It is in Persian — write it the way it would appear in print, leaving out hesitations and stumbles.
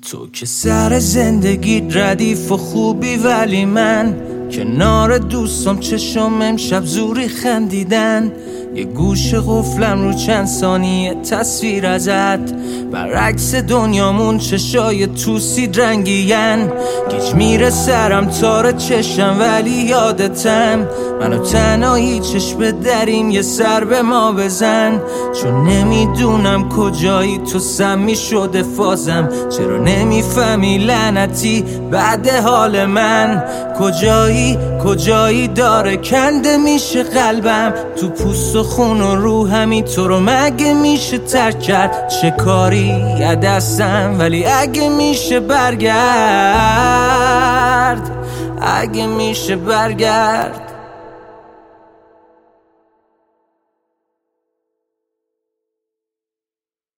تو که سر زندگی ردیف و خوبی، ولی من کنار دوستم چشم امشب زوری خندیدن. یه گوش قفلم رو چند ثانیه تصویر ازت، برعکس دنیامون چشای توسید رنگین. گیج میره سرم تار چشم ولی یادتم، منو تنهایی چشم دریم یه سر به ما بزن. چون نمیدونم کجایی تو سمی شده فازم، چرا نمیفهمی لعنتی بعد حال من. کجایی داره کنده میشه قلبم، تو پوست و خون و روحمی تو رو مگه میشه ترک کرد؟ چه کاری دستم ولی اگه میشه برگرد، اگه میشه برگرد.